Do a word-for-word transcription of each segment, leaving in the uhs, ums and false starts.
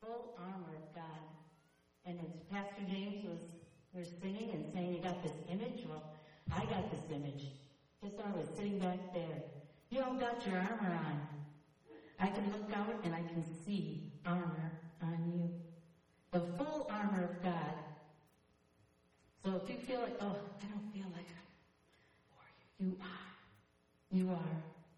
full armor of God. And as Pastor James was, was singing and saying, you got this image? Well, I got this image. Just I was sitting back there. You all got your armor on. I can look out and I can see armor on you. The full armor of God. So if you feel like, oh, I don't feel like it, you are. You are.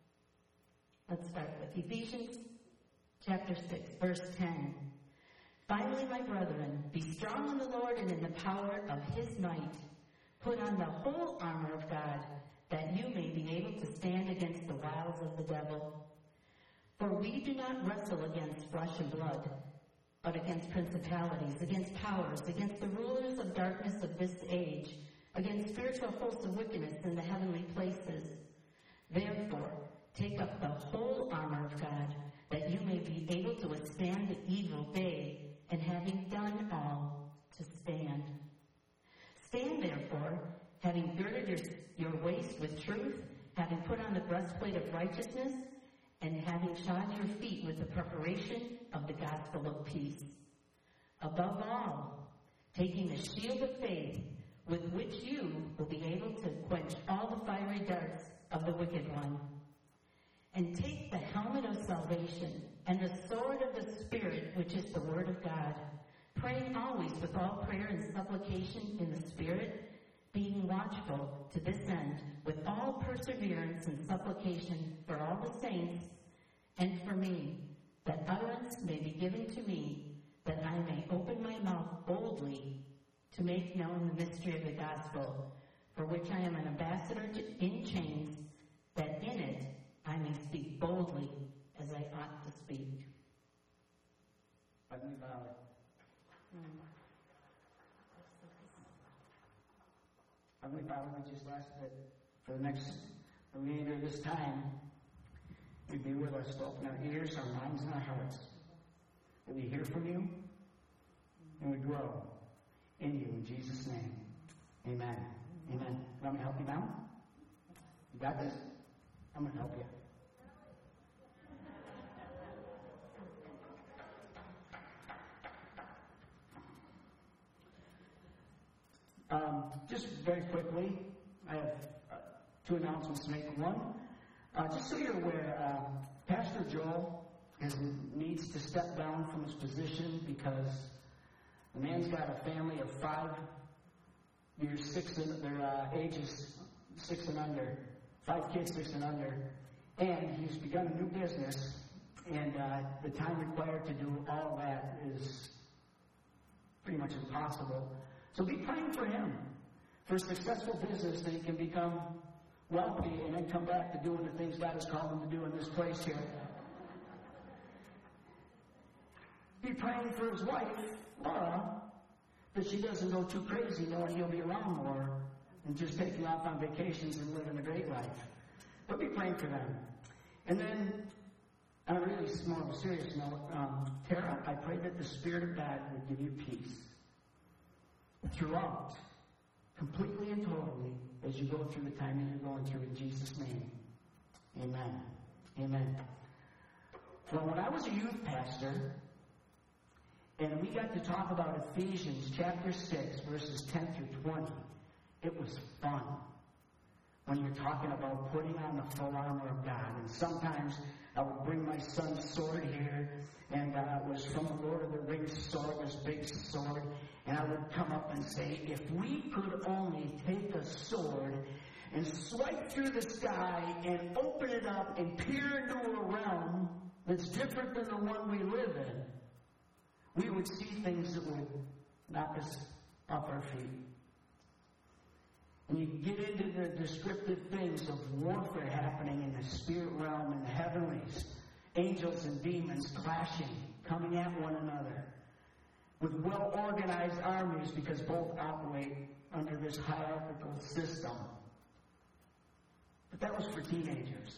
Let's start with Ephesians chapter six, verse ten. Finally, my brethren, be strong in the Lord and in the power of his might. Put on the whole armor of God, that you may be able to stand against the wiles of the devil. For we do not wrestle against flesh and blood, but against principalities, against powers, against the rulers of darkness of this age, against spiritual hosts of wickedness in the heavenly places. Therefore, take up the whole armor of God, that you may be able to withstand the evil day, and having done all, to stand. Stand therefore, having girded your, your waist with truth, having put on the breastplate of righteousness, and having shod your feet with the preparation of the gospel of peace. Above all, taking the shield of faith, with which you will be able to quench all the fiery darts of the wicked one. And take the helmet of salvation and the sword of the Spirit, which is the word of God, praying always with all prayer and supplication in the Spirit, being watchful to this end with all perseverance and supplication for all the saints and for me, that utterance may be given to me, that I may open my mouth boldly to make known the mystery of the gospel, for which I am an ambassador to, in chains, that in it I may speak boldly as I ought to speak. Heavenly Father, Hmm. Heavenly Father, we just ask that for the next remainder of this time, you'd be with us, to open our ears, our minds, and our hearts. That we hear from you, and we grow in you, in Jesus' name. Amen. Amen. You want me to help you now? You got this? I'm going to help you. Um, just very quickly, I have uh, two announcements to make. One, uh, just so you're aware, uh, Pastor Joel has, needs to step down from his position because the man's got a family of five years, six and their uh, ages six and under, five kids six and under, and he's begun a new business, and uh, the time required to do all that is pretty much impossible. So be praying for him, for a successful business that he can become wealthy and then come back to doing the things God has called him to do in this place here. Be praying for his wife, Laura, that she doesn't go too crazy knowing he'll be around more and just taking off on vacations and living a great life. But be praying for them. And then, on a really more serious note, um, Tara, I pray that the Spirit of God would give you peace throughout, completely and totally, as you go through the time that you're going through, in Jesus' name. Amen. Amen. Well, when I was a youth pastor, and we got to talk about Ephesians chapter six, verses ten through twenty, it was fun. When you're talking about putting on the full armor of God. And sometimes I would bring my son's sword here, and uh, it was from the Lord of the Rings sword, this big sword, and I would come up and say, if we could only take a sword and swipe through the sky and open it up and peer into a realm that's different than the one we live in, we would see things that would knock us off our feet. And you get into the descriptive things of warfare happening in the spirit realm and the heavenlies, angels and demons clashing, coming at one another, with well-organized armies because both operate under this hierarchical system. But that was for teenagers.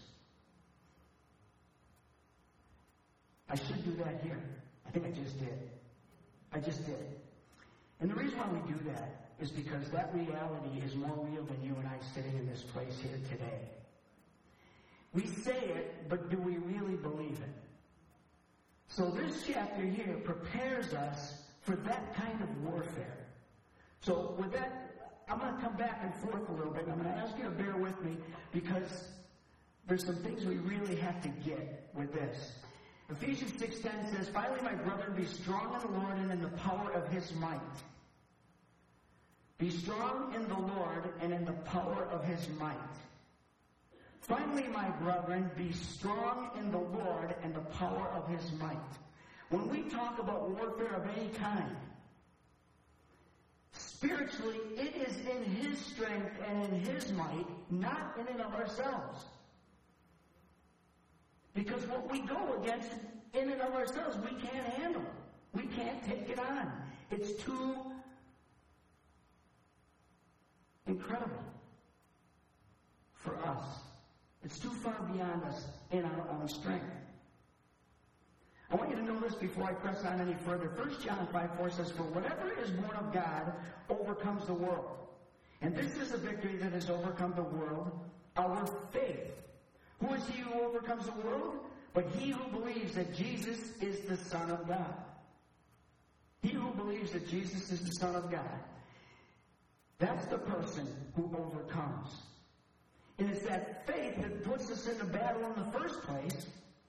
I should do that here. I think I just did. I just did. And the reason why we do that is because that reality is more real than you and I sitting in this place here today. We say it, but do we really believe it? So this chapter here prepares us for that kind of warfare. So with that, I'm going to come back and forth a little bit. I'm going to ask you to bear with me because there's some things we really have to get with this. Ephesians six ten says, "Finally, my brethren, be strong in the Lord and in the power of his might." Be strong in the Lord and in the power of his might. Finally, my brethren, be strong in the Lord and the power of his might. When we talk about warfare of any kind, spiritually, it is in his strength and in his might, not in and of ourselves. Because what we go against in and of ourselves, we can't handle. We can't take it on. It's too incredible for us. It's too far beyond us in our own strength. I want you to know this before I press on any further. First John five four says, "For whatever is born of God overcomes the world. And this is the victory that has overcome the world, our faith." Who is he who overcomes the world? But he who believes that Jesus is the Son of God. He who believes that Jesus is the Son of God. That's the person who overcomes. And it's that faith that puts us into battle in the first place.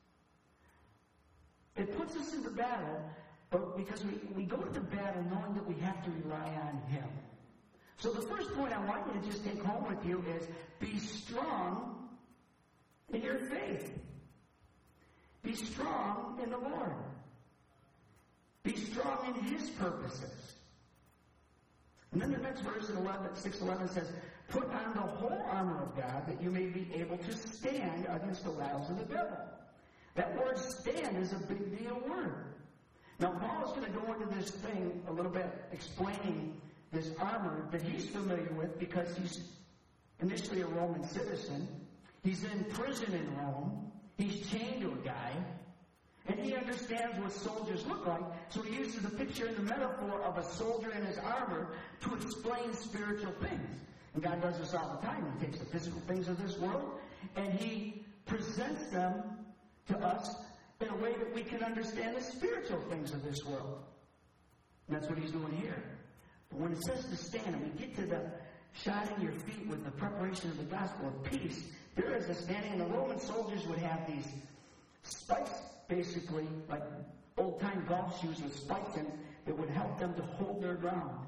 It puts us into battle, but because we, we go to the battle knowing that we have to rely on him. So the first point I want you to just take home with you is be strong in your faith. Be strong in the Lord. Be strong in his purposes. And then the next verse in six eleven says, "Put on the whole armor of God that you may be able to stand against the wiles of the devil." That word stand is a big deal word. Now Paul is going to go into this thing a little bit, explaining this armor that he's familiar with because he's initially a Roman citizen. He's in prison in Rome. He's chained to a guy. And he understands what soldiers look like, so he uses the picture and the metaphor of a soldier in his armor to explain spiritual things. And God does this all the time. He takes the physical things of this world, and he presents them to us in a way that we can understand the spiritual things of this world. And that's what he's doing here. But when it says to stand, and we get to the shining your feet with the preparation of the gospel of peace, there is a standing, and the Roman soldiers would have these spikes, basically, like old-time golf shoes with spikes in it, that would help them to hold their ground.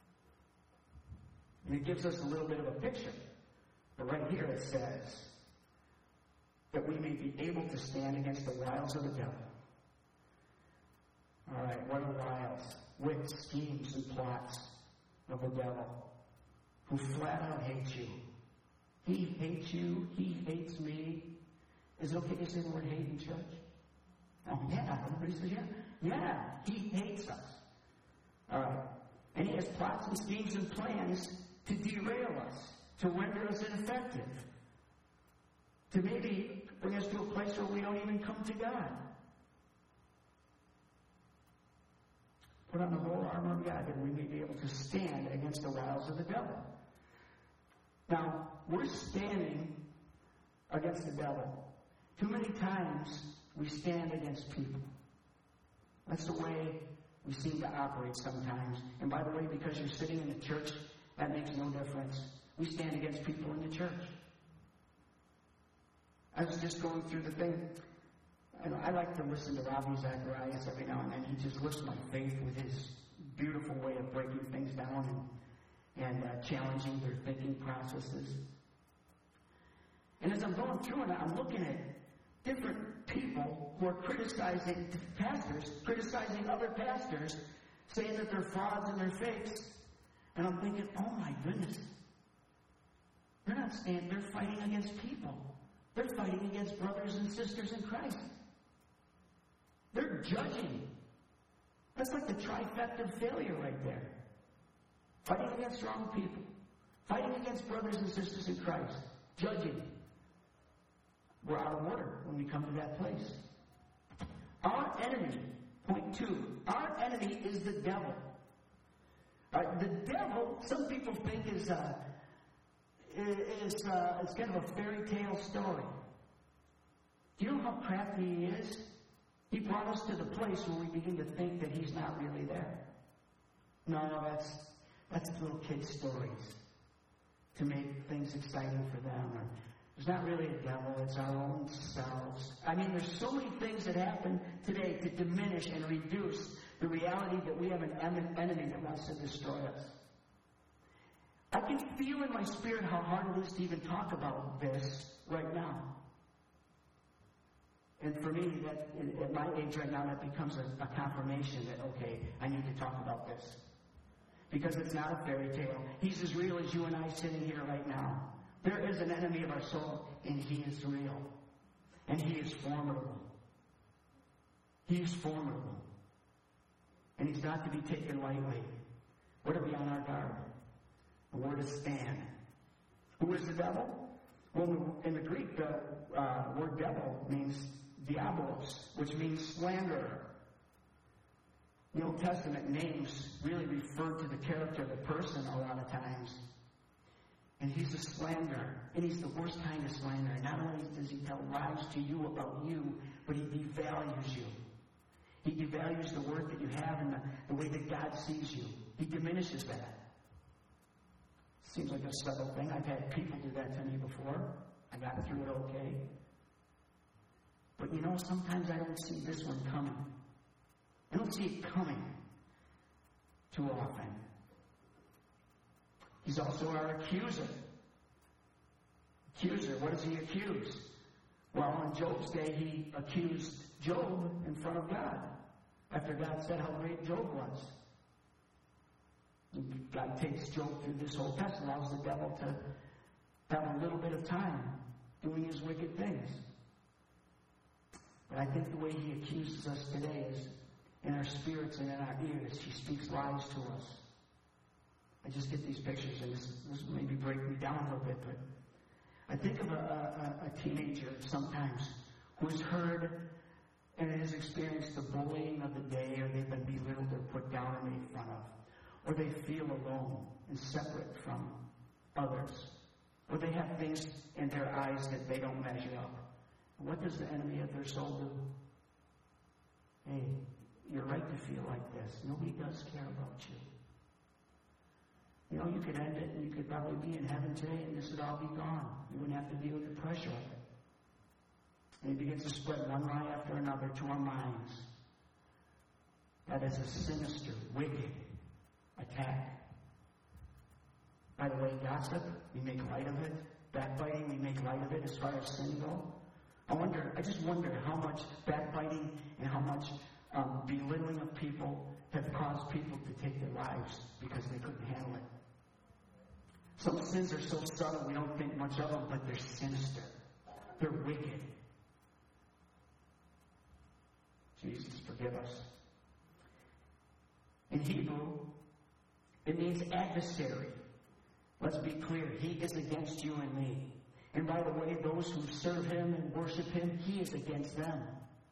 And it gives us a little bit of a picture. But right here it says that we may be able to stand against the wiles of the devil. All right, what are wiles? Wits, schemes, and plots of the devil, who flat out hates you. He hates you. He hates me. Is it okay to say the word hate in church? Oh, yeah. Everybody says, yeah. Yeah, he hates us. All right. And he has plots and schemes and plans to derail us, to render us ineffective, to maybe bring us to a place where we don't even come to God. Put on the whole armor of God that we may be able to stand against the wiles of the devil. Now, we're standing against the devil. Too many times we stand against people. That's the way we seem to operate sometimes. And by the way, because you're sitting in the church, that makes no difference. We stand against people in the church. I was just going through the thing. And I like to listen to Ravi Zacharias every now and then. He just lifts my faith with his beautiful way of breaking things down and, and uh, challenging their thinking processes. And as I'm going through it, I'm looking at different people who are criticizing pastors, criticizing other pastors, saying that they're frauds and they're fakes. And I'm thinking, oh my goodness. They're not standing, they're fighting against people. They're fighting against brothers and sisters in Christ. They're judging. That's like the trifecta of failure right there. Fighting against wrong people. Fighting against brothers and sisters in Christ. Judging. We're out of order when we come to that place. Our enemy, point two, our enemy is the devil. Uh, the devil, some people think is uh, is uh, is kind of a fairy tale story. Do you know how crafty he is? He brought us to the place where we begin to think that he's not really there. No, that's that's little kids' stories to make things exciting for them. Or there's not really a devil, it's our own selves. I mean, there's so many things that happen today to diminish and reduce the reality that we have an enemy that wants to destroy us. I can feel in my spirit how hard it is to even talk about this right now. And for me, that at my age right now, that becomes a, a confirmation that, okay, I need to talk about this. Because it's not a fairy tale. He's as real as you and I sitting here right now. There is an enemy of our soul, and he is real. And he is formidable. He is formidable. And he's not to be taken lightly. We're to be on our guard. We're to stand. Who is the devil? Well, in the Greek, the uh, word devil means diabolos, which means slanderer. The Old Testament names really refer to the character of the person a lot of times. And he's a slanderer. And he's the worst kind of slanderer. Not only does he tell lies to you about you, but he devalues you. He devalues the word that you have and the, the way that God sees you. He diminishes that. Seems like a subtle thing. I've had people do that to me before. I got through it okay. But you know, sometimes I don't see this one coming. I don't see it coming too often. He's also our accuser. Accuser, what does he accuse? Well, in Job's day, he accused Job in front of God after God said how great Job was. God takes Job through this whole test, allows the devil to have a little bit of time doing his wicked things. But I think the way he accuses us today is in our spirits and in our ears. He speaks lies to us. I just get these pictures, and this, this maybe break me down a little bit, but I think of a, a, a teenager sometimes who has heard and has experienced the bullying of the day, or they've been belittled or put down or made fun of. Or they feel alone and separate from others. Or they have things in their eyes that they don't measure up. What does the enemy of their soul do? Hey, you're right to feel like this. Nobody does care about you. You know, you could end it and you could probably be in heaven today and this would all be gone. You wouldn't have to deal with the pressure of it. And he begins to spread one lie after another to our minds. That is a sinister, wicked attack. By the way, gossip, we make light of it. Backbiting, we make light of it as far as sin goes. I wonder, I just wonder how much backbiting and how much um, belittling of people have caused people to take their lives because they couldn't handle it. Some sins are so subtle we don't think much of them, but they're sinister. They're wicked. Jesus, forgive us. In Hebrew, it means adversary. Let's be clear. He is against you and me. And by the way, those who serve him and worship him, he is against them.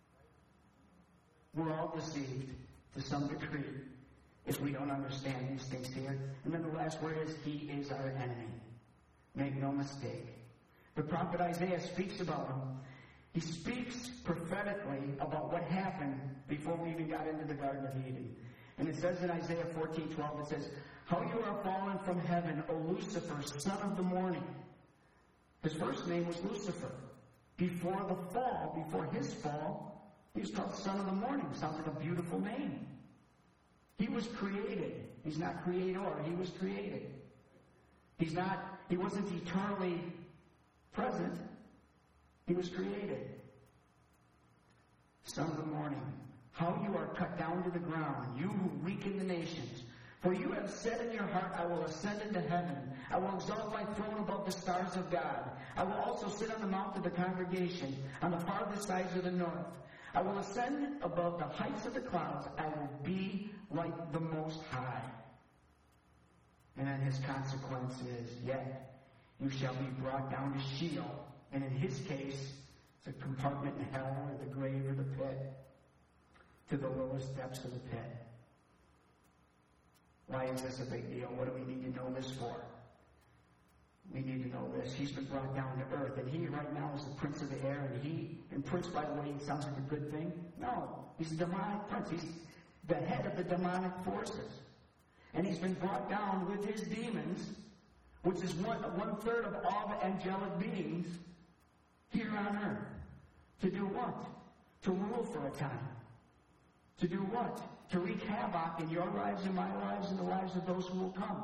We're all deceived to some degree if we don't understand these things here. And then the last word is, he is our enemy. Make no mistake. The prophet Isaiah speaks about him. He speaks prophetically about what happened before we even got into the Garden of Eden. And it says in Isaiah fourteen twelve, it says, how you are fallen from heaven, O Lucifer, son of the morning. His first name was Lucifer. Before the fall, before his fall, he was called son of the morning. Sounds like a beautiful name. He was created. He's not creator. He was created. He's not, he wasn't eternally present. He was created. Son of the morning. How you are cut down to the ground, you who weaken the nations. For you have said in your heart, I will ascend into heaven. I will exalt my throne above the stars of God. I will also sit on the mount of the congregation, on the farthest sides of the north. I will ascend above the heights of the clouds. I will be like the Most High. And then his consequence is, yet you shall be brought down to Sheol. And in his case, it's a compartment in hell or the grave or the pit, to the lowest depths of the pit. Why is this a big deal? What do we need to know this for? we need to know this. He's been brought down to earth, and he right now is the prince of the air, and he, and prince, by the way, sounds like a good thing. No, he's a demonic prince. He's the head of the demonic forces. And he's been brought down with his demons, which is one, one-third of all the angelic beings here on earth. To do what? To rule for a time. To do what? To wreak havoc in your lives and my lives and the lives of those who will come.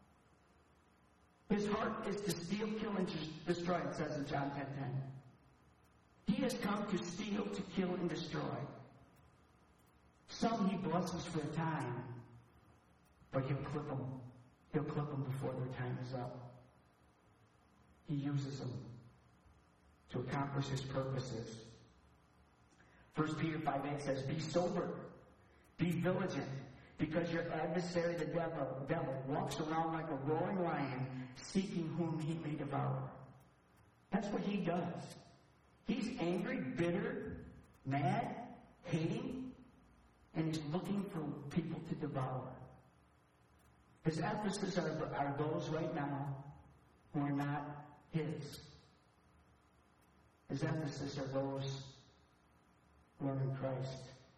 His heart is to steal, kill, and destroy, it says in John ten ten. He has come to steal, to kill, and destroy. Some he blesses for a time, but he'll clip them. He'll clip them before their time is up. He uses them to accomplish his purposes. First Peter five eight says, be sober, be vigilant, because your adversary, the devil, devil, walks around like a roaring lion, seeking whom he may devour. That's what he does. He's angry, bitter, mad, hating, and he's looking for people to devour. His adversaries are, are those right now who are not his. His adversaries are those who are in Christ.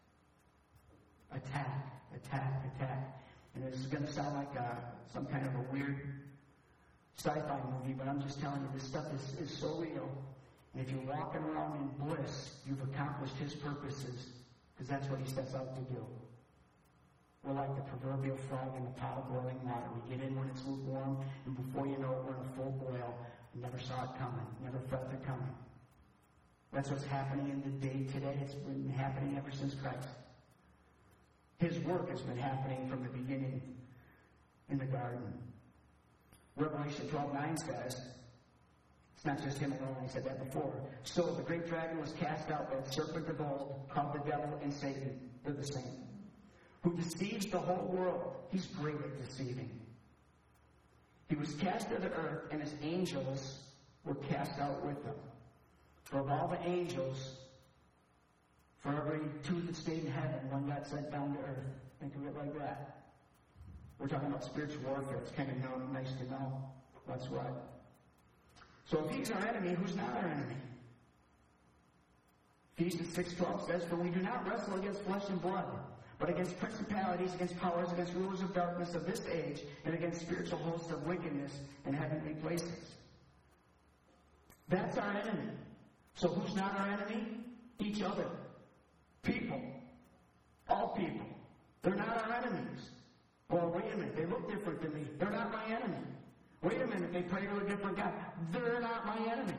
Attack, attack, attack. And this is going to sound like a, some kind of a weird sci-fi movie, but I'm just telling you, this stuff is, is so real. And if you're walking around in bliss, you've accomplished his purposes, because that's what he sets out to do. We're like the proverbial frog in a pot of boiling water. We get in when it's lukewarm, and before you know it, we're in a full boil. We never saw it coming, never felt it coming. That's what's happening in the day today. It's been happening ever since Christ. His work has been happening from the beginning in the garden. Revelation twelve nine says, it's not just him alone, he said that before. So the great dragon was cast out, that serpent of old, called the devil and Satan. They're the same. Who deceives the whole world. He's great at deceiving. He was cast to the earth, and his angels were cast out with him. For of all the angels, for every two that stayed in heaven, one got sent down to earth. Think of it like that. We're talking about spiritual warfare. It's kind of known, nice to know what's what. So if he's our enemy, who's not our enemy? Ephesians six twelve says, for we do not wrestle against flesh and blood, but against principalities, against powers, against rulers of darkness of this age, and against spiritual hosts of wickedness in heavenly places. That's our enemy. So who's not our enemy? Each other. People. All people. They're not our enemies. Well, wait a minute. They look different than me. They're not my enemy. Wait a minute. They pray to a different God. They're not my enemy.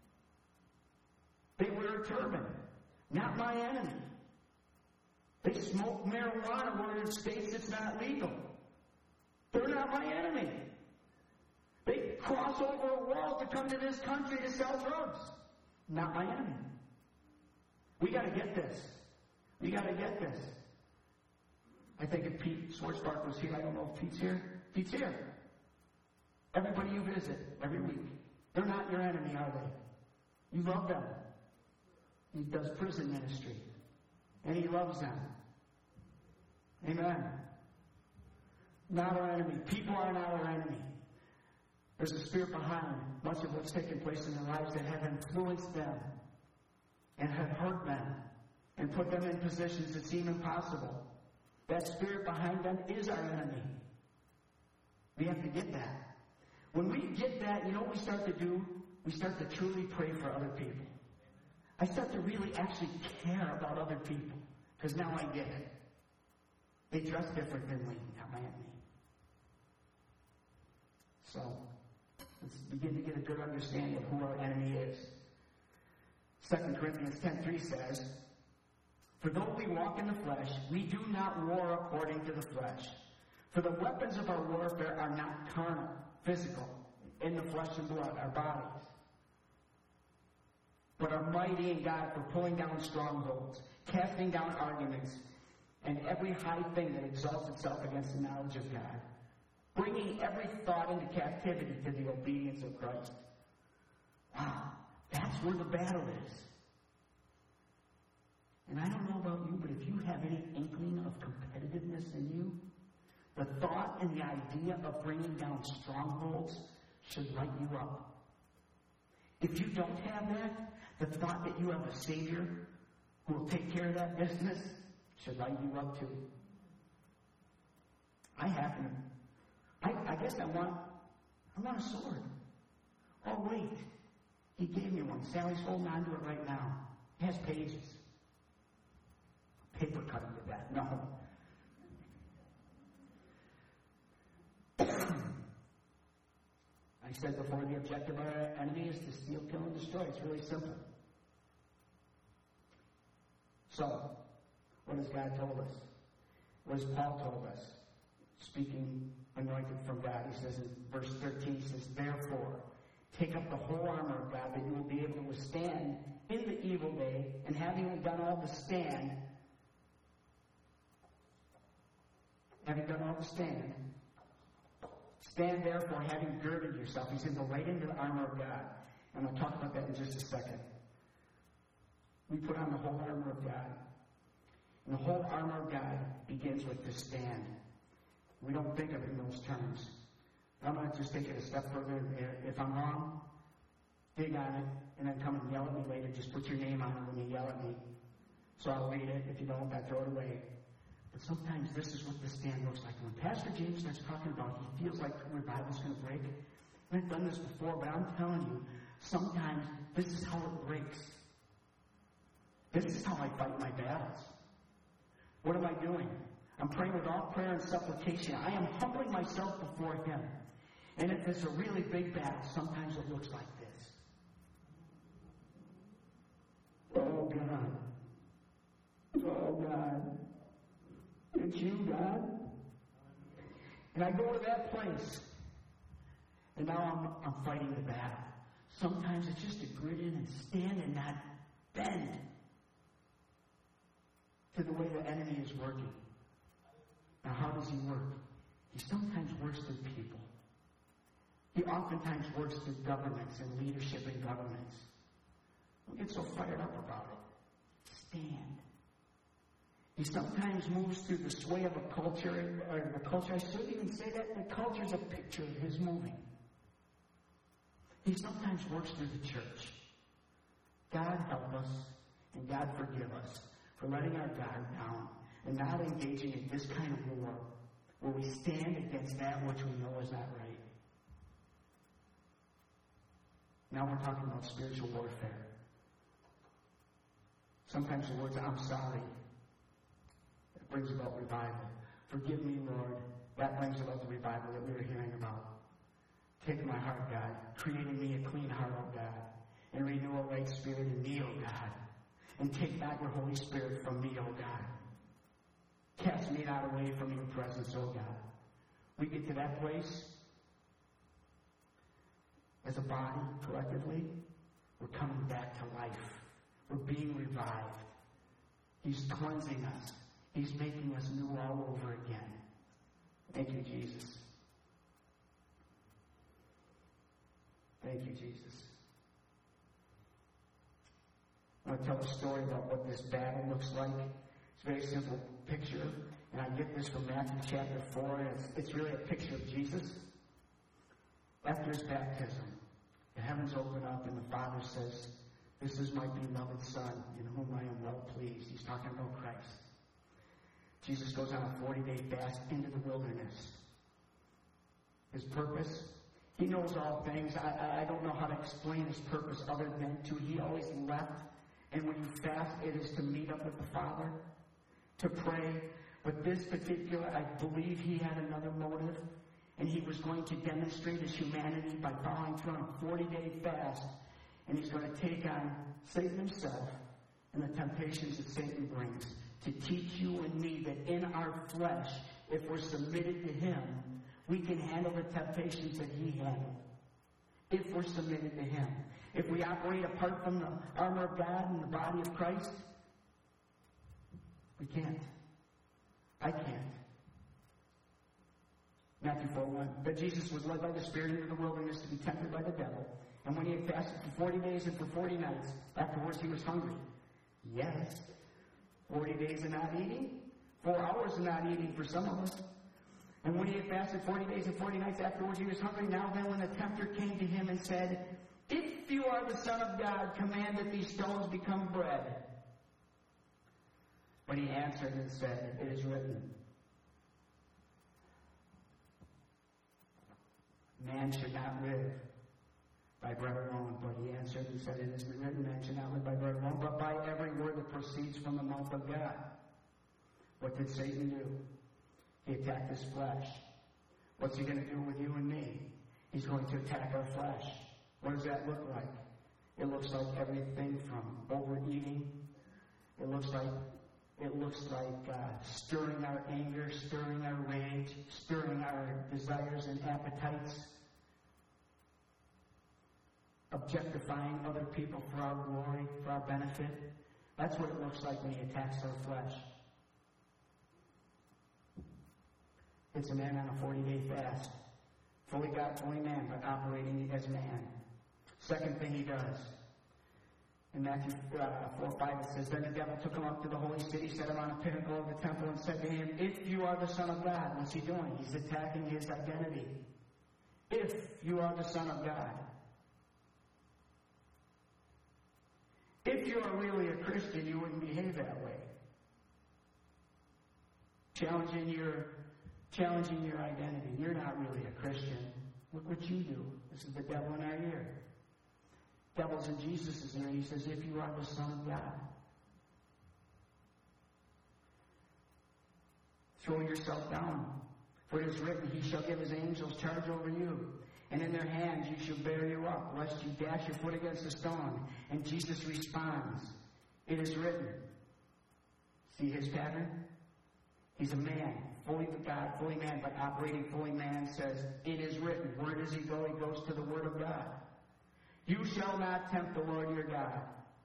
They wear a turban. Not my enemy. They smoke marijuana where in states it's not legal. They're not my enemy. They cross over a wall to come to this country to sell drugs. Not my enemy. We got to get this. We got to get this. I think if Pete Schwartzbach was here, I don't know if Pete's here. Pete's here. Everybody you visit every week, they're not your enemy, are they? You love them. He does prison ministry. And he loves them. Amen. Not our enemy. People are not our enemy. There's a spirit behind much of what's taken place in their lives that have influenced them and have hurt them and put them in positions that seem impossible. That spirit behind them is our enemy. We have to get that. When we get that, you know what we start to do? We start to truly pray for other people. I start to really actually care about other people because now I get it. They dress different than me, not my enemy. So, let's begin to get a good understanding of who our enemy is. Second Corinthians ten three says, for though we walk in the flesh, we do not war according to the flesh. For the weapons of our warfare are not carnal, physical, in the flesh and blood, our bodies, but are mighty in God for pulling down strongholds, casting down arguments, and every high thing that exalts itself against the knowledge of God, bringing every thought into captivity to the obedience of Christ. Wow, that's where the battle is. And I don't know about you, but if you have any inkling of competitiveness in you, the thought and the idea of bringing down strongholds should light you up. If you don't have that, the thought that you have a Savior who will take care of that business should light you up too. I happen I, I guess I want, I want a sword. Oh, wait. He gave me one. Sally's holding on to it right now. It has pages. Paper cutting to that. No. I said before, the objective of our enemy is to steal, kill, and destroy. It's really simple. So, what has God told us? What has Paul told us? Speaking anointed from God, he says in verse thirteen, he says, therefore, take up the whole armor of God that you will be able to withstand in the evil day, and having done all to stand, having done all to stand, stand therefore having girded yourself. He said, go right into the armor of God. And I'll talk about that in just a second. We put on the whole armor of God. And the whole armor of God begins with to stand. We don't think of it in those terms. I'm going to just take it a step further. If I'm wrong, dig on it, and then come and yell at me later. Just put your name on it when you yell at me. So I'll read it. If you don't, I throw it away. But sometimes this is what the stand looks like. When Pastor James starts talking about he feels like revival's going to break, I've done this before, but I'm telling you, sometimes this is how it breaks. This is how I fight my battles. What am I doing? I'm praying with all prayer and supplication. I am humbling myself before Him. And if it's a really big battle, sometimes it looks like this. Oh, God. Oh, God. It's you, God. And I go to that place. And now I'm, I'm fighting the battle. Sometimes it's just to grit in and stand and not bend to the way the enemy is working. Now, how does he work? He sometimes works through people. He oftentimes works through governments and leadership in governments. Don't get so fired up about it. Stand. He sometimes moves through the sway of a culture, or the culture, I shouldn't even say that, the culture is a picture of his moving. He sometimes works through the church. God help us, and God forgive us for letting our guard down and not engaging in this kind of war where we stand against that which we know is not right. Now we're talking about spiritual warfare. Sometimes the words, I'm sorry, that brings about revival. Forgive me, Lord. That brings about the revival that we were hearing about. Take my heart, God. Create in me a clean heart, O God. And renew a right spirit in me, O God. And take back your Holy Spirit from me, O God. Cast me not away from your presence, O God. We get to that place as a body, collectively, we're coming back to life. We're being revived. He's cleansing us. He's making us new all over again. Thank you, Jesus. Thank you, Jesus. I want to tell a story about what this battle looks like. It's a very simple picture, and I get this from Matthew chapter four, and it's, it's really a picture of Jesus. After his baptism, the heavens open up, and the Father says, this is my beloved Son, in whom I am well pleased. He's talking about Christ. Jesus goes on a forty-day fast into the wilderness. His purpose? He knows all things. I, I don't know how to explain his purpose other than to he always left. And when you fast, it is to meet up with the Father, to pray. But this particular, I believe he had another motive. And he was going to demonstrate his humanity by following through on a forty-day fast. And he's going to take on Satan himself and the temptations that Satan brings to teach you and me that in our flesh, if we're submitted to him, we can handle the temptations that he handled. If we're submitted to him. If we operate apart from the armor of God and the body of Christ, we can't. I can't. Matthew four one. But Jesus was led by the Spirit into the wilderness to be tempted by the devil. And when he had fasted for forty days and for forty nights, afterwards he was hungry. Yes. Forty days of not eating? Four hours of not eating for some of us. And when he had fasted forty days and forty nights afterwards, he was hungry. Now then, when the tempter came to him and said, "If you are the Son of God, command that these stones become bread." But he answered and said, "It is written, man should not live by bread alone." But he answered and said, "It is written, man should not live by bread alone, but by every word that proceeds from the mouth of God." What did Satan do? He attacked his flesh. What's he going to do with you and me? He's going to attack our flesh. What does that look like? It looks like everything from overeating. It looks like it looks like uh, stirring our anger, stirring our rage, stirring our desires and appetites, objectifying other people for our glory, for our benefit. That's what it looks like when he attacks our flesh. It's a man on a forty-day fast. Fully God, fully man, but operating as man. Second thing he does. In Matthew uh, four five it says, "Then the devil took him up to the holy city, set him on a pinnacle of the temple, and said to him, 'If you are the Son of God.'" What's he doing? He's attacking his identity. If you are the Son of God. If you are really a Christian, you wouldn't behave that way. Challenging your Challenging your identity. You're not really a Christian. Look what you do. This is the devil in our ear. Devil's in Jesus' ear. He says, "If you are the Son of God." Throw yourself down. For it is written, "He shall give his angels charge over you, and in their hands you shall bear you up, lest you dash your foot against a stone." And Jesus responds, "It is written." See his pattern? He's a man, fully God, fully man, but operating fully man, says, "It is written." Where does he go? He goes to the Word of God. "You shall not tempt the Lord your God."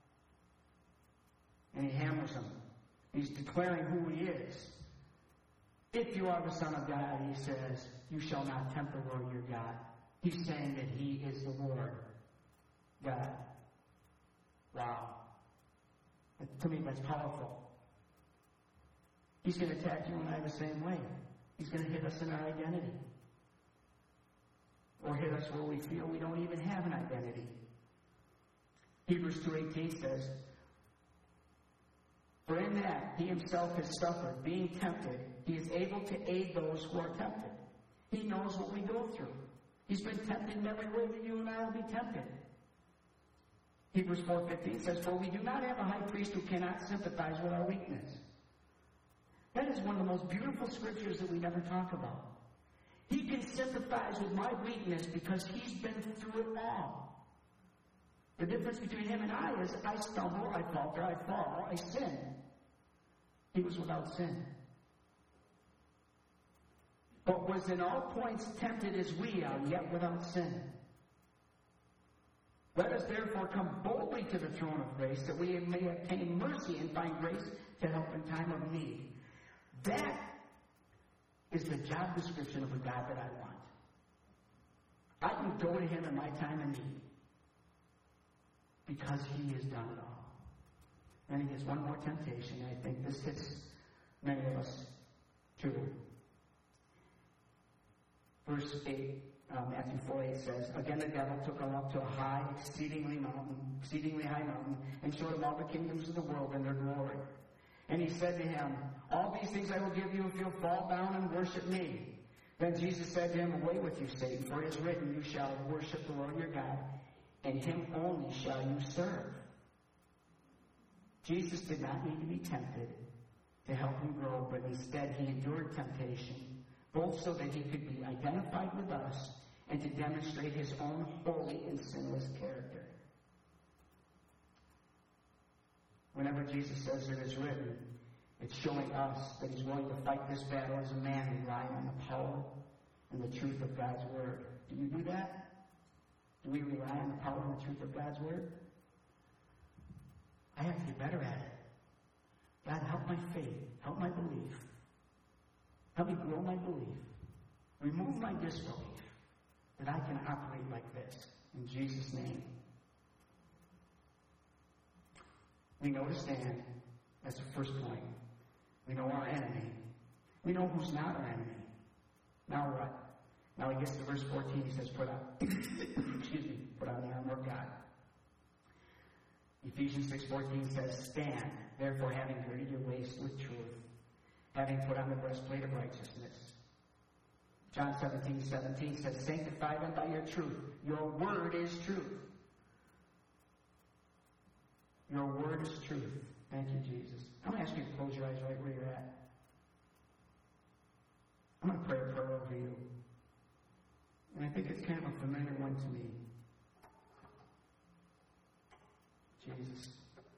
And he hammers him. He's declaring who he is. If you are the Son of God, he says, you shall not tempt the Lord your God. He's saying that he is the Lord God. Wow. To me, that's powerful. He's going to attack you and I the same way. He's going to hit us in our identity. Or hit us where we feel we don't even have an identity. Hebrews two eighteen says, "For in that he himself has suffered, being tempted, he is able to aid those who are tempted." He knows what we go through. He's been tempted in every way that you and I will be tempted. Hebrews four fifteen says, "For we do not have a high priest who cannot sympathize with our weakness." That is one of the most beautiful scriptures that we never talk about. He can sympathize with my weakness because he's been through it all. The difference between him and I is I stumble, I falter, I fall, I sin. He was without sin. But was in all points tempted as we are, yet without sin. Let us therefore come boldly to the throne of grace, that we may obtain mercy and find grace to help in time of need. That is the job description of a God that I want. I can go to him in my time of need because he has done it all. Then he gets one more temptation, and I think this hits many of us too. Verse eight, uh, Matthew four eight says, "Again the devil took him up to a high, exceedingly mountain, exceedingly high mountain, and showed him all the kingdoms of the world and their glory. And he said to him, 'All these things I will give you if you'll fall down and worship me.' Then Jesus said to him, 'Away with you, Satan, for it is written, you shall worship the Lord your God, and him only shall you serve.'" Jesus did not need to be tempted to help him grow, but instead he endured temptation, both so that he could be identified with us and to demonstrate his own holy and sinless character. Whenever Jesus says it is written, it's showing us that he's willing to fight this battle as a man, relying on the power and the truth of God's word. Do you do that? Do we rely on the power and the truth of God's word? I have to get better at it. God, help my faith. Help my belief. Help me grow my belief. Remove my disbelief that I can operate like this. In Jesus' name. We know to stand. That's the first point. We know our enemy. We know who's not our enemy. Now what? Now he gets to verse fourteen. He says, put on, excuse me, put on the armor of God. Ephesians six fourteen says, stand, therefore having girded your waist with truth, having put on the breastplate of righteousness. John seventeen seventeen says, sanctify them by your truth. Your word is truth. Your word is truth. Thank you, Jesus. I'm going to ask you to close your eyes right where you're at. I'm going to pray a prayer over you. And I think it's kind of a familiar one to me. Jesus.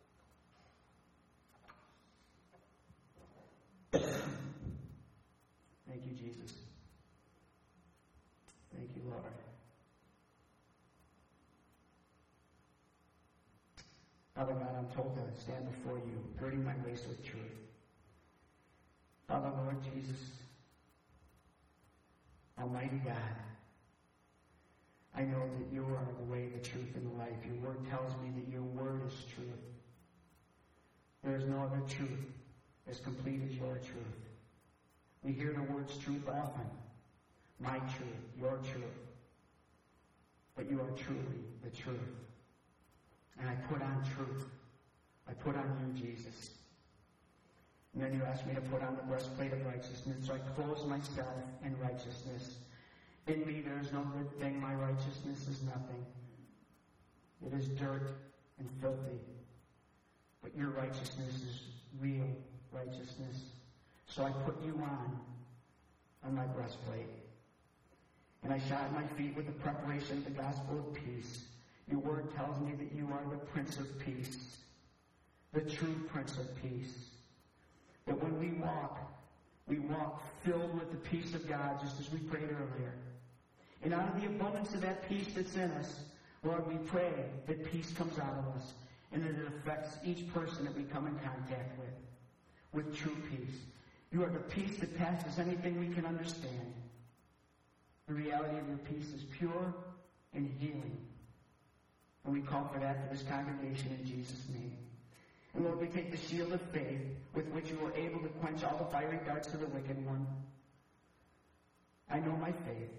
Thank you, Jesus. Thank you, Lord. Father God, I'm told to stand before you, girding my waist with truth. Father, Lord Jesus, Almighty God, I know that you are the way, the truth, and the life. Your word tells me that your word is truth. There is no other truth as complete as your truth. We hear the words truth often. My truth, your truth. But you are truly the truth. And I put on truth. I put on you, Jesus. And then you asked me to put on the breastplate of righteousness. So I clothe myself in righteousness. In me there is no good thing. My righteousness is nothing. It is dirt and filthy. But your righteousness is real righteousness. So I put you on, on my breastplate. And I shod my feet with the preparation of the gospel of peace. Your word tells me that you are the Prince of Peace, the true Prince of Peace. That when we walk, we walk filled with the peace of God, just as we prayed earlier. And out of the abundance of that peace that's in us, Lord, we pray that peace comes out of us and that it affects each person that we come in contact with, with true peace. You are the peace that passes anything we can understand. The reality of your peace is pure and healing. And we call for that for this congregation in Jesus' name. And Lord, we take the shield of faith with which you were able to quench all the fiery darts of the wicked one. I know my faith.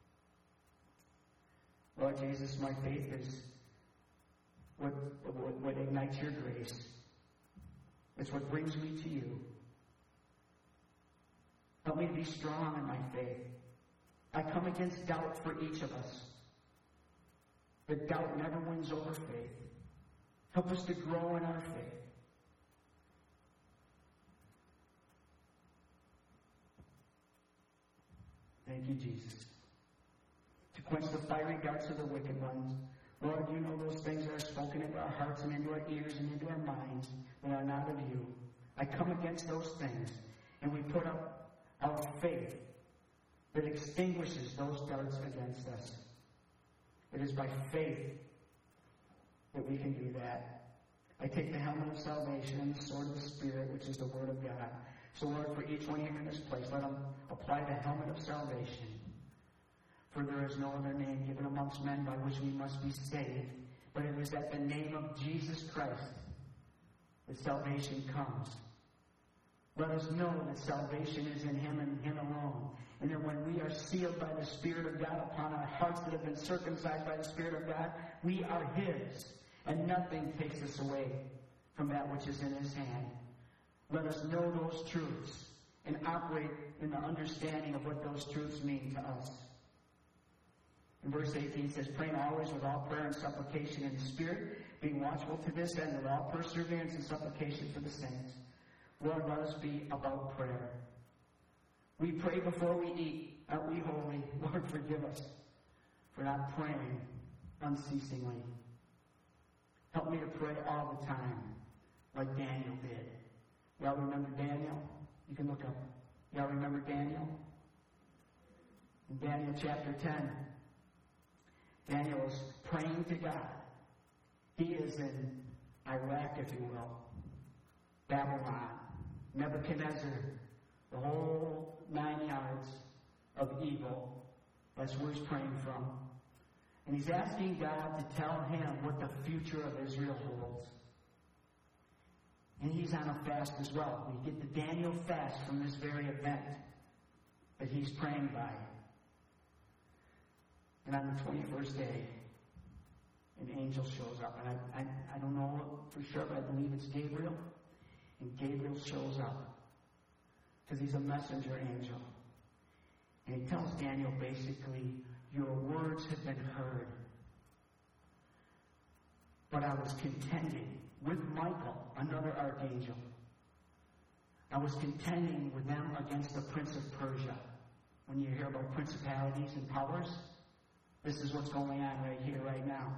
Lord Jesus, my faith is what, what, what ignites your grace. It's what brings me to you. Help me to be strong in my faith. I come against doubt for each of us. But doubt never wins over faith. Help us to grow in our faith. Thank you, Jesus. To quench the fiery darts of the wicked ones. Lord, you know those things that are spoken into our hearts and into our ears and into our minds that are not of you. I come against those things, and we put up our faith that extinguishes those darts against us. It is by faith that we can do that. I take the helmet of salvation and the sword of the Spirit, which is the Word of God. So, Lord, for each one here in this place, let them apply the helmet of salvation. For there is no other name given amongst men by which we must be saved, but it is at the name of Jesus Christ that salvation comes. Let us know that salvation is in Him and Him alone. And that when we are sealed by the Spirit of God upon our hearts that have been circumcised by the Spirit of God, we are His. And nothing takes us away from that which is in His hand. Let us know those truths and operate in the understanding of what those truths mean to us. In verse eighteen it says, praying always with all prayer and supplication in the Spirit, being watchful to this end with all perseverance and supplication for the saints. Lord, let us be about prayer. We pray before we eat. Aren't we holy? Lord, forgive us for not praying unceasingly. Help me to pray all the time, like Daniel did. Y'all remember Daniel? You can look up. Y'all remember Daniel? In Daniel chapter ten, Daniel is praying to God. He is in Iraq, if you will, Babylon, Nebuchadnezzar, the whole nine yards of evil. That's where he's praying from. And he's asking God to tell him what the future of Israel holds. And he's on a fast as well. We get the Daniel fast from this very event. that he's praying by. And on the twenty-first day, an angel shows up. And I, I, I don't know for sure, but I believe it's Gabriel. And Gabriel shows up because he's a messenger angel. And he tells Daniel basically, your words have been heard. But I was contending with Michael, another archangel. I was contending with them against the prince of Persia. When you hear about principalities and powers, this is what's going on right here, right now.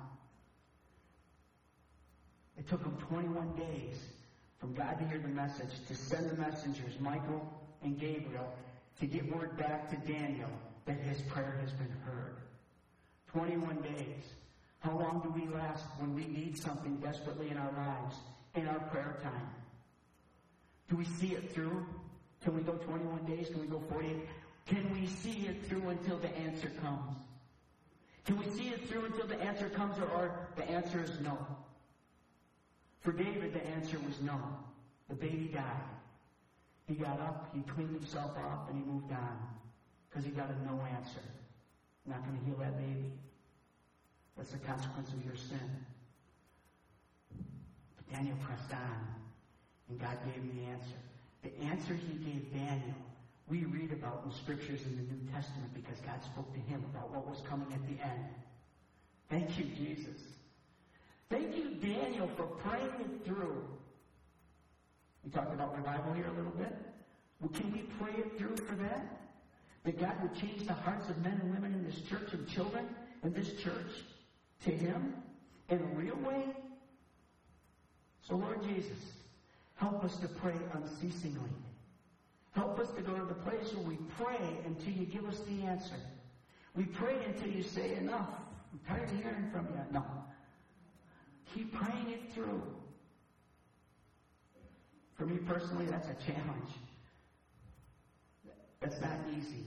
It took them twenty-one days from God to hear the message, to send the messengers, Michael and Gabriel, to get word back to Daniel that his prayer has been heard. twenty-one days. How long do we last when we need something desperately in our lives, in our prayer time? Do we see it through? Can we go twenty-one days? Can we go forty-eight? Can we see it through until the answer comes? Can we see it through until the answer comes, or, or the answer is no? For David, the answer was no. The baby died. He got up, he cleaned himself off, and he moved on. Because he got a no answer. I'm not going to heal that baby. That's the consequence of your sin. But Daniel pressed on, and God gave him the answer. The answer he gave Daniel, we read about in scriptures in the New Testament because God spoke to him about what was coming at the end. Thank you, Jesus. Thank you, Daniel, for praying it through. We talked about revival here a little bit. Well, can we pray it through for that? That God would change the hearts of men and women in this church and children in this church to Him in a real way? So, Lord Jesus, help us to pray unceasingly. Help us to go to the place where we pray until you give us the answer. We pray until you say enough. I'm tired of hearing from you. No. Keep praying it through. For me personally, that's a challenge. That's not easy.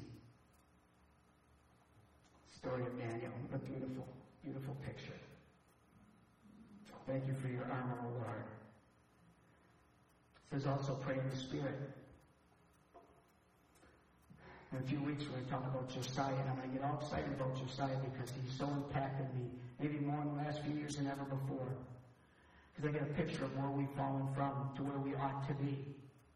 Story of Daniel. A beautiful, beautiful picture. Thank you for your armor, O Lord. It says also pray in the Spirit. In a few weeks, we're going to talk about Josiah, and I'm going to get all excited about Josiah because he's so impacted me, maybe more in the last few years than ever before. Because I get a picture of where we've fallen from to where we ought to be.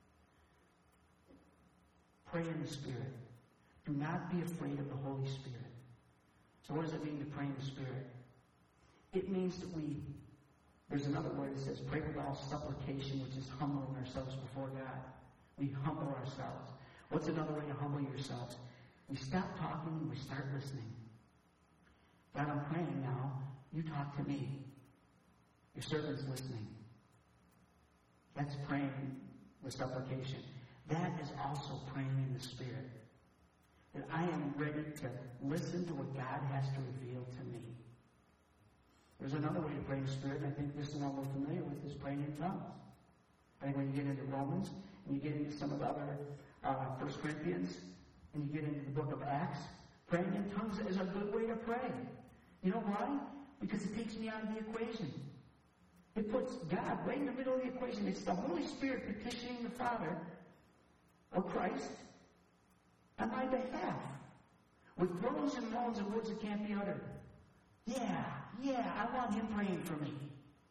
Pray in the Spirit. Do not be afraid of the Holy Spirit. So what does it mean to pray in the Spirit? It means that we, there's another word that says, pray with all supplication, which is humbling ourselves before God. We humble ourselves. What's another way to humble yourselves? We stop talking and we start listening. God, I'm praying now. You talk to me. Your servant's listening. That's praying with supplication. That is also praying in the Spirit. That I am ready to listen to what God has to reveal to me. There's another way to pray in the Spirit, and I think this is the one we're familiar with, is praying in tongues. I think when you get into Romans, and you get into some of the other uh, First Corinthians, and you get into the book of Acts, praying in tongues is a good way to pray. You know why? Because it takes me out of the equation. It puts God right in the middle of the equation. It's the Holy Spirit petitioning the Father, or Christ, on my behalf, with groans and moans and words that can't be uttered. Yeah, yeah, I want Him praying for me.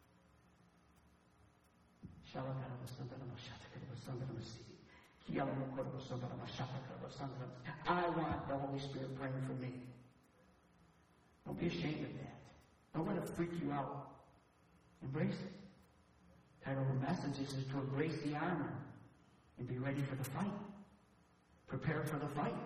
I want the Holy Spirit praying for me. Don't be ashamed of that. Don't let it freak you out. Embrace it. The title of the message is to embrace the armor and be ready for the fight. Prepare for the fight.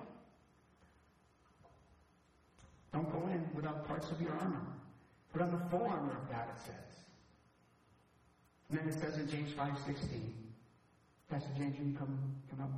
Don't go in without parts of your armor. Put on the full armor of God, it says. And then it says in James five sixteen. Pastor James, you can come, come up.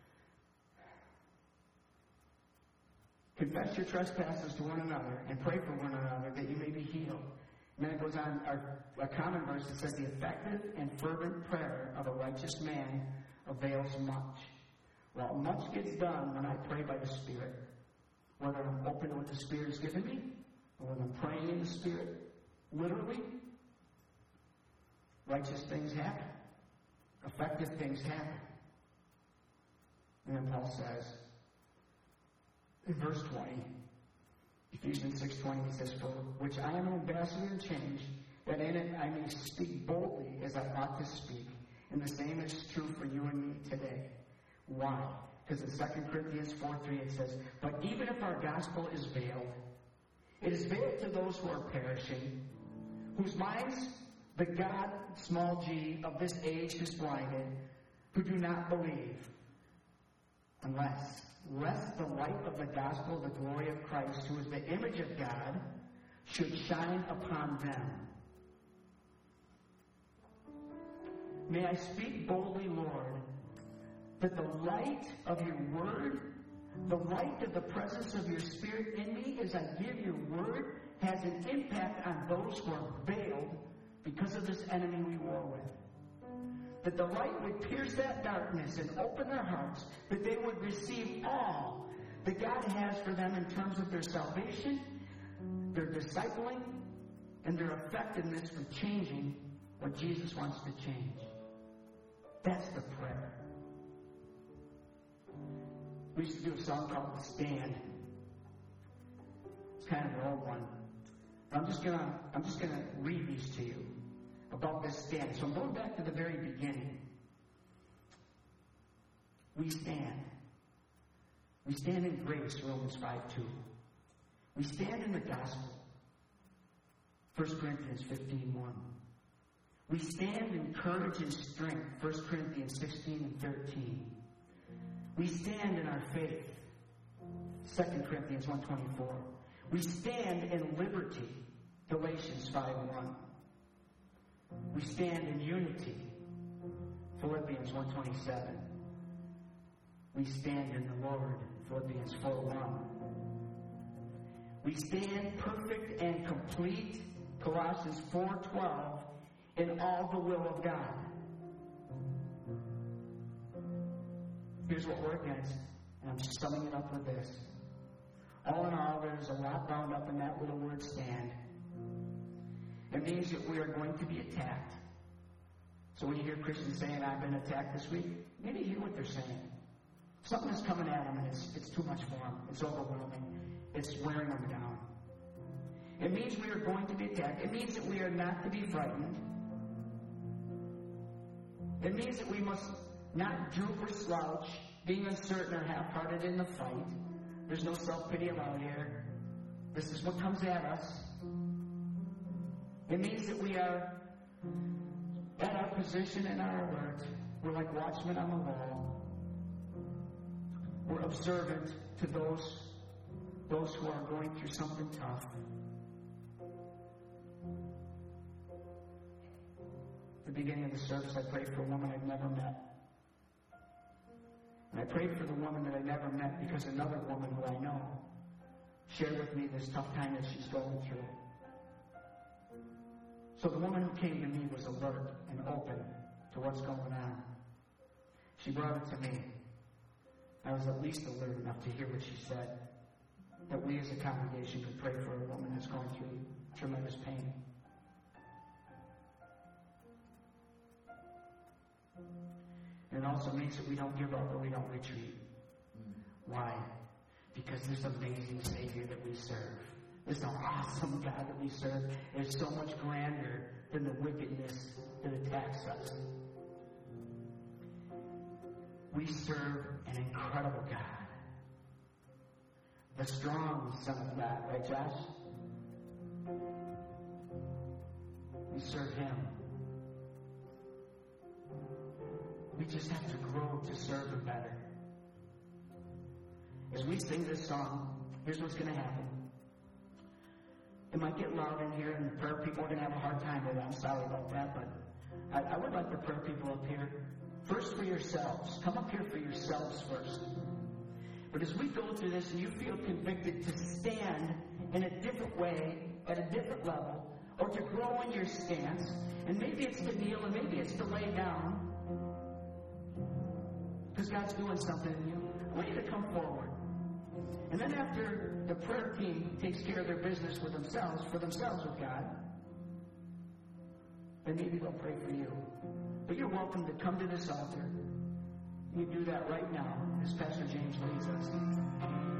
Confess your trespasses to one another and pray for one another that you may be healed. And then it goes on, our, our common verse that says, the effective and fervent prayer of a righteous man avails much. Well, much gets done when I pray by the Spirit. Whether I'm open to what the Spirit has given me, or when I'm praying in the Spirit, literally, righteous things happen. Effective things happen. And then Paul says, In verse twenty, Ephesians six twenty, he says, "For which I am an ambassador in chains, that in it I may speak boldly as I ought to speak. And the same is true for you and me today." Why? Because in Second Corinthians four three it says, "But even if our gospel is veiled, it is veiled to those who are perishing, whose minds the God, small g, of this age is blinded, who do not believe, unless, lest the light of the gospel of the glory of Christ, who is the image of God, should shine upon them." May I speak boldly, Lord, that the light of your word, the light of the presence of your Spirit in me as I give your word, has an impact on those who are veiled because of this enemy we war with. That the light would pierce that darkness and open their hearts, that they would receive all that God has for them in terms of their salvation, their discipling, and their effectiveness for changing what Jesus wants to change. That's the prayer. We used to do a song called "The Stand." It's kind of an old one. I'm just gonna I'm just gonna read these to you about this stand. So I'm going back to the very beginning. We stand. We stand in grace, Romans five two. We stand in the gospel, First Corinthians fifteen one. We stand in courage and strength, First Corinthians sixteen and thirteen. We stand in our faith, Second Corinthians one twenty-four. We stand in liberty, Galatians five one. We stand in unity, Philippians one twenty-seven. We stand in the Lord, Philippians four one. We stand perfect and complete, Colossians four twelve, in all the will of God. Here's what we're against, and I'm just summing it up with this. All in all, there's a lot bound up in that little word "stand." It means that we are going to be attacked. So when you hear Christians saying, "I've been attacked this week," maybe you hear what they're saying. Something is coming at them, and it's, it's too much for them. It's overwhelming. It's wearing them down. It means we are going to be attacked. It means that we are not to be frightened. It means that we must not droop or slouch, being uncertain or half-hearted in the fight. There's no self-pity allowed here. This is what comes at us. It means that we are at our position and our alert. We're like watchmen on the wall. We're observant to those, those who are going through something tough. At the beginning of the service, I prayed for a woman I'd never met. And I prayed for the woman that I never met because another woman who I know shared with me this tough time that she's going through. So the woman who came to me was alert and open to what's going on. She brought it to me. I was at least alert enough to hear what she said, that we as a congregation could pray for a woman that's going through tremendous pain. And it also means that we don't give up or we don't retreat. Why? Because this amazing Savior that we serve, this awesome God that we serve, is so much grander than the wickedness that attacks us. We serve an incredible God. The strong Son of God, right, Josh? We serve Him. We just have to grow to serve Him better. As we sing this song, here's what's going to happen. It might get loud in here, and the prayer people are going to have a hard time with it. I'm sorry about that, but I, I would like the prayer people up here. First for yourselves. Come up here for yourselves first. But as we go through this and you feel convicted to stand in a different way, at a different level, or to grow in your stance, and maybe it's to kneel and maybe it's to lay down, because God's doing something in you, I want you to come forward. And then after the prayer team takes care of their business with themselves, for themselves with God, then maybe they'll pray for you. But you're welcome to come to this altar. You do that right now as Pastor James leads us.